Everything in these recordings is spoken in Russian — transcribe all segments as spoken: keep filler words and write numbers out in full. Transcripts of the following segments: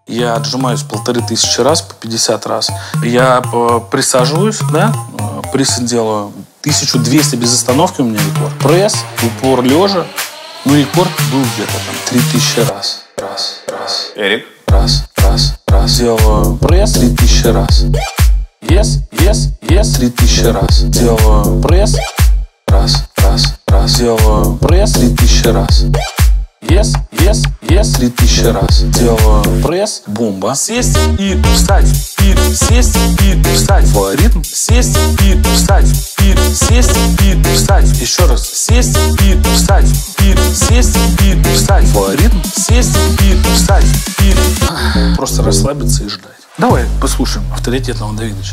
Я отжимаюсь полторы тысячи раз, по пятьдесят раз. Я присаживаюсь, да, присед делаю. тысяча двести без остановки у меня рекорд. Пресс, упор лежа. Ну, рекорд был где-то там три тысячи раз. Раз, раз. Эрик. Раз, раз, раз. Делаю пресс три тысячи раз. Yes, yes, yes. три тысячи раз. Делаю пресс. Раз, раз, раз. Делаю пресс три тысячи раз. Yes, yes, yes. три тысячи раз. Делаю пресс. Бомба. Сесть и встать. И сесть и встать. В ритм. Сесть и встать. И сесть и встать. Еще раз. Сесть и встать. И сесть и встать. В ритм. Сесть и встать. И просто расслабиться и ждать. Давай послушаем авторитетного Давидыча.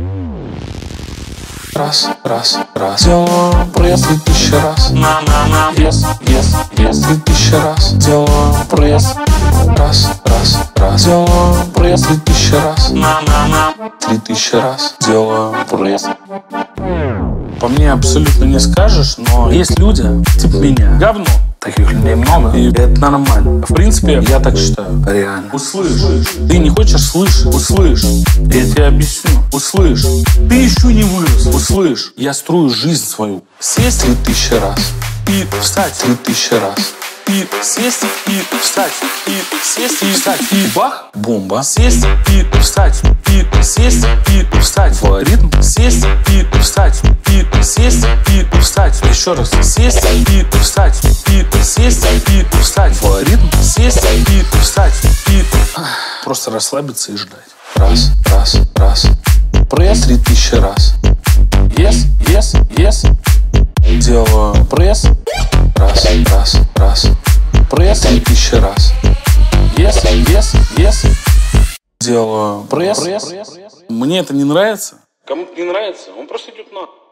Раз, раз, раз. Делаю пресс три тысячи раз. На-на-на. Yes, yes, yes. три тысячи раз. Делаю пресс. Раз, раз, раз. Делаю пресс три тысячи раз. На-на-на. три тысячи раз. Делаю пресс. По мне абсолютно не скажешь, но есть люди, типа меня. Говно. Таких людей много, и это нормально. В принципе, я так считаю. Реально. Услышь. Ты не хочешь слышать? Услышь. Я тебе объясню. Услышь. Ты еще не вырос. Услышь. Я строю жизнь свою. Сесть три тысячи раз. И встать три тысячи раз. И сесть, и встать. И сесть, и встать. И бах. Бомба. Сесть, и встать. И сесть, и встать. В ритм. Сесть, и встать. И сесть, и встать. Еще раз. Сесть, и встать. И сесть, и встать. В ритм. Сесть, и встать. И просто расслабиться и ждать. Раз, раз, раз. Пресс три тысячи раз. Yes, yes, yes. Делаю пресс. Раз, раз, раз. Пресс три тысячи раз. Yes, yes, yes. Делаю пресс. Мне это не нравится. Кому-то не нравится, он просто идет на.